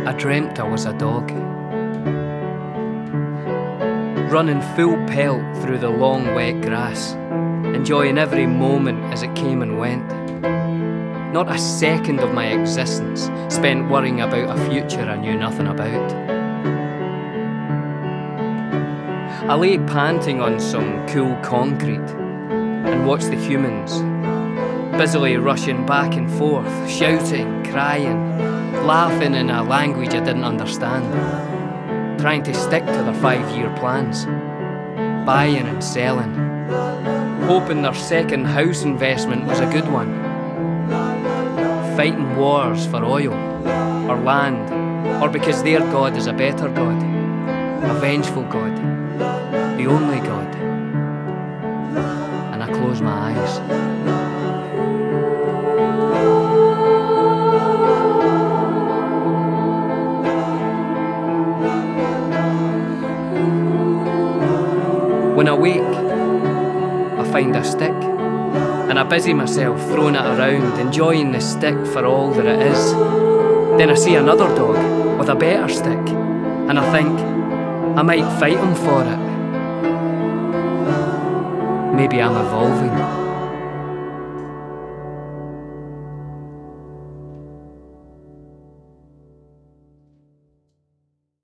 I dreamt I was a dog, running full pelt through the long wet grass, enjoying every moment as it came and went. Not a second of my existence spent worrying about a future I knew nothing about. I lay panting on some cool concrete and watched the humans busily rushing back and forth, shouting, crying, laughing in a language I didn't understand, trying to stick to their 5-year plans, buying and selling, hoping their second house investment was a good one, fighting wars for oil or land, or because their God is a better God, a vengeful God, the only God. And I close my eyes. When I wake, I find a stick, and I busy myself throwing it around, enjoying the stick for all that it is. Then I see another dog with a better stick, and I think I might fight him for it. Maybe I'm evolving.